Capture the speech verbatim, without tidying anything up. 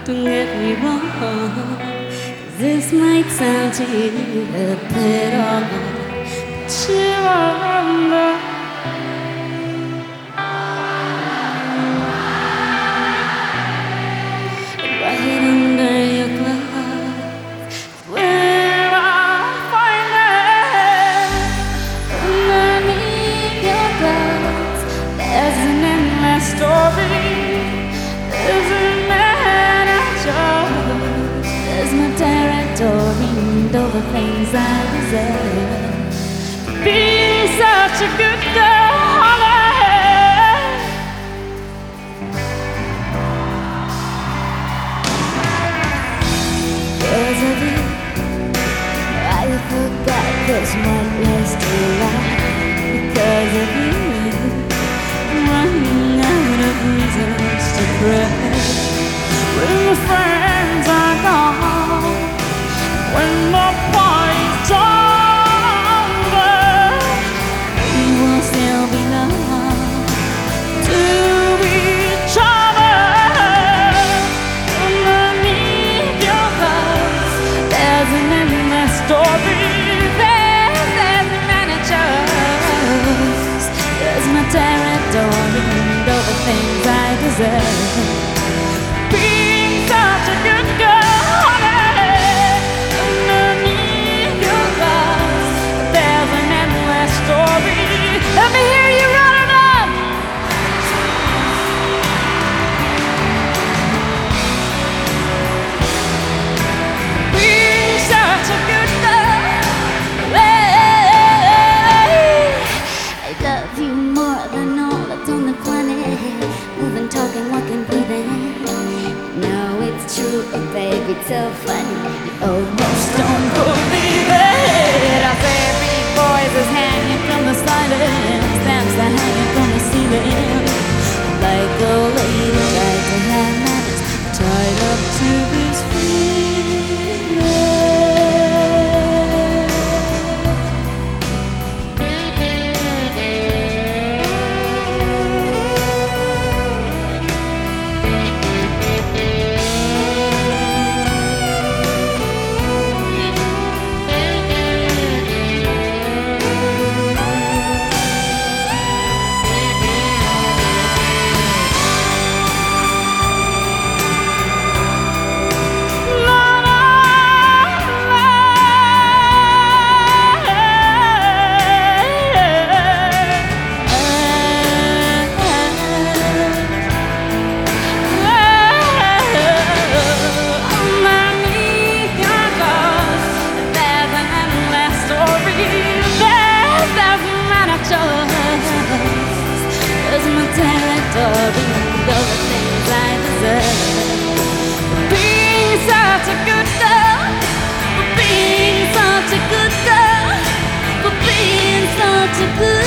Don't get me wrong, 'cause this might sound to you a bit odd, but you remember right under your glove where I find it. Underneath your clothes there's an endless story. There's a man I chose. There's my territory and all the things I deserve. Being such a good girl, honey. Because of you, I forgot this one was to lie. Because of you, I'm running out of reasons to cry. When my friends are gone, when the party's over, we will still belong to each other. Underneath your clothes there's an endless story. There's, there's a man I chose. There's my territory and all the things I deserve. Being such a good girl, honey. Underneath your clothes there's an endless story. Let me hear you run it up. Being such a good girl, hey, I love you more than all that's on the planet. Moving, talking, walking, breathing. No, it's true, oh baby, it's so funny. You almost don't believe it. I say big boys is hanging from the ceiling. Stamps are hanging from the ceiling. Like a lady tried to have manners, tied up to this feeling. There's my territory and all the things I deserve. Being such a good girl, for being such a good girl, for being such a good